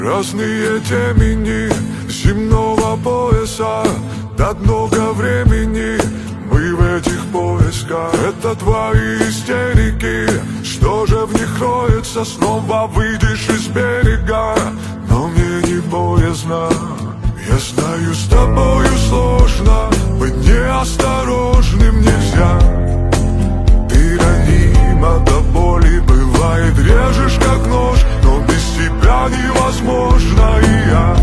Разные темени земного пояса, так много времени мы в этих поисках. Это твои истерики, что же в них кроется? Снова выйдешь из берега, но мне не боязно. Я знаю, с тобою сложно быть неосторожным, нельзя. Ты ранима до боли, бывает режешь как нож, но без тебя невозможно. И я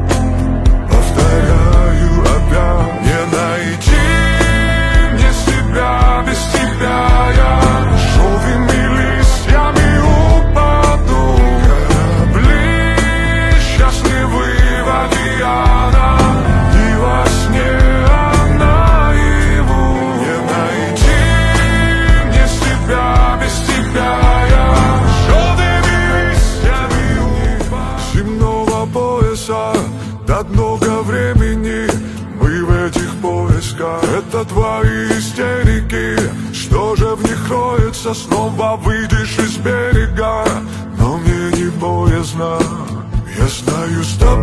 повторяю опять: не найти мне себя без тебя. Я желтыми листьями упаду, корабли счастливы в океанах, не во сне, а наяву. Не найти мне себя без тебя. Я желтыми листьями упаду. Земного пояса так много времени мы в этих поисках. Это твои истерики, что же в них кроется? Снова выйдешь из берега, но мне не боязно. Я знаю, с тобой